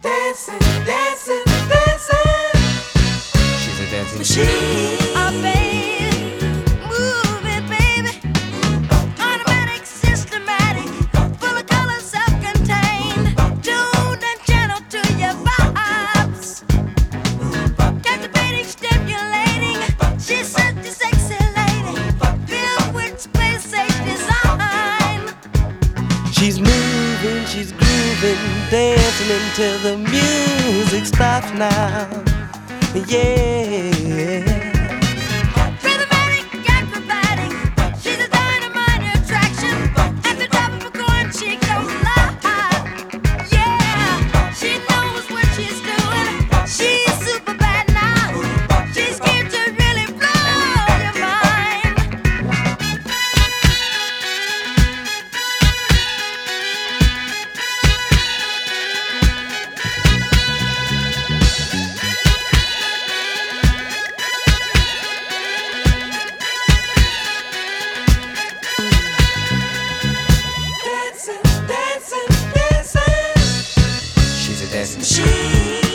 Dancing, dancing, dancing. She's a dancing machine. Oh, baby, move it, baby. Automatic, systematic, full of color, self-contained, tuned and channeled to your vibes. Captivating, stimulating. She's such a sexy lady, filled with space-age design. She's moving, she's grooving, dancing until the music stops now. Yeah. Rhythmatic, acrobatic, she's a dynamite attraction. At the top of a coin, she comes alive. Yeah, she knows what she's doing. She's super bad now. She's here to really blow your mind. Dancing, dancing, dancing. She's a dancing machine.